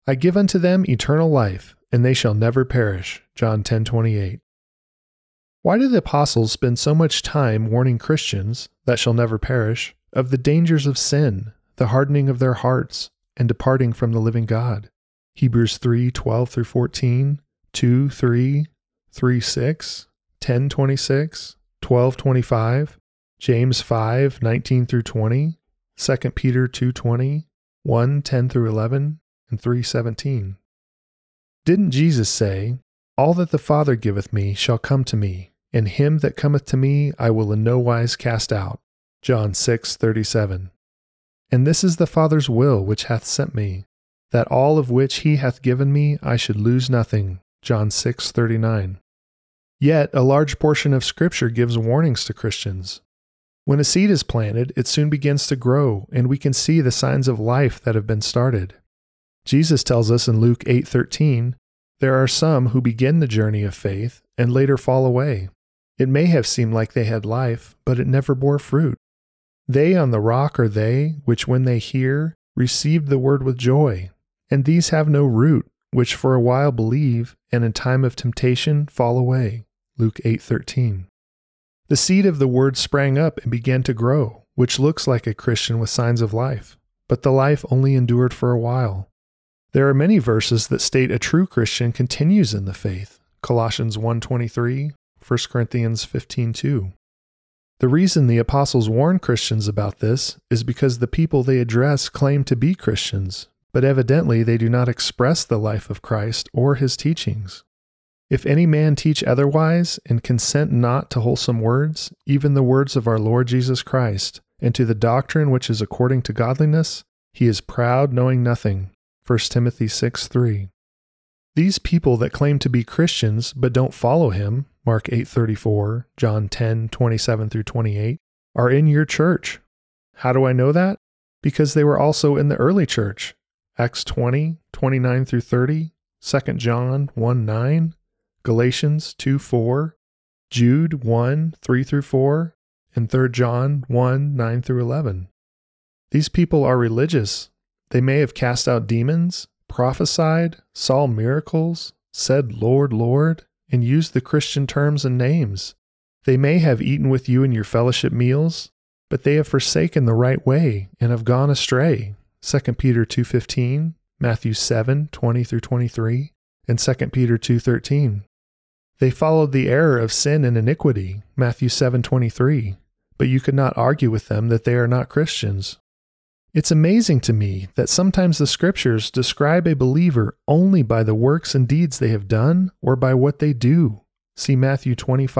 I give unto them eternal life, and they shall never perish. John 10:28. Why do the apostles spend so much time warning Christians, that shall never perish, of the dangers of sin, the hardening of their hearts, and departing from the living God? Hebrews 3:12-14, 2:3, 3:6, 10:26, 12:25, James 5:19-20, 2 Peter 2:20, 1:10-11, and 3:17. Didn't Jesus say, "All that the Father giveth me shall come to me, and him that cometh to me I will in no wise cast out"? John 6:37. And this is the Father's will which hath sent me, that all of which he hath given me I should lose nothing. John 6:39. Yet a large portion of Scripture gives warnings to Christians. When a seed is planted, it soon begins to grow, and we can see the signs of life that have been started. Jesus tells us in Luke 8:13, there are some who begin the journey of faith and later fall away. It may have seemed like they had life, but it never bore fruit. They on the rock are they, which when they hear, received the word with joy. And these have no root, which for a while believe, and in time of temptation fall away. Luke 8:13. The seed of the word sprang up and began to grow, which looks like a Christian with signs of life, but the life only endured for a while. There are many verses that state a true Christian continues in the faith. Colossians 1:23, 1 Corinthians 15:2. The reason the apostles warn Christians about this is because the people they address claim to be Christians, but evidently they do not express the life of Christ or his teachings. If any man teach otherwise, and consent not to wholesome words, even the words of our Lord Jesus Christ, and to the doctrine which is according to godliness, he is proud, knowing nothing. 1 Timothy 6:3. These people that claim to be Christians but don't follow him, Mark 8:34, John 10:27-28, are in your church. How do I know that? Because they were also in the early church. Acts 20:29-30, 2 John 1:9, Galatians 2:4, Jude 1:3-4, and 3 John 1:9-11. These people are religious. They may have cast out demons, prophesied, saw miracles, said Lord, Lord, and used the Christian terms and names. They may have eaten with you in your fellowship meals, but they have forsaken the right way and have gone astray. 2 Peter 2:15, Matthew 7:20-23, and 2 Peter 2:13. They followed the error of sin and iniquity, Matthew 7:23, but you could not argue with them that they are not Christians. It's amazing to me that sometimes the Scriptures describe a believer only by the works and deeds they have done or by what they do. See Matthew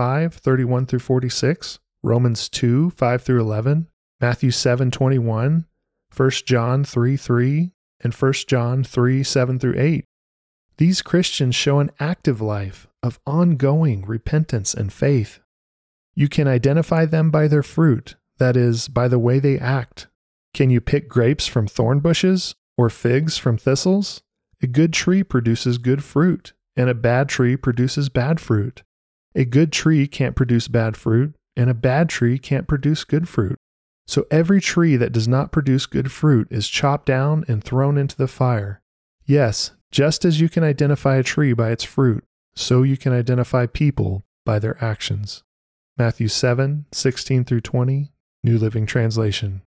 25:31-46, Romans 2:5-11, Matthew 7:21, 1 John 3:3, and 1 John 3:7-8. These Christians show an active life of ongoing repentance and faith. You can identify them by their fruit, that is, by the way they act. Can you pick grapes from thorn bushes or figs from thistles? A good tree produces good fruit, and a bad tree produces bad fruit. A good tree can't produce bad fruit, and a bad tree can't produce good fruit. So every tree that does not produce good fruit is chopped down and thrown into the fire. Yes, just as you can identify a tree by its fruit, so you can identify people by their actions. Matthew 7:16-20, New Living Translation.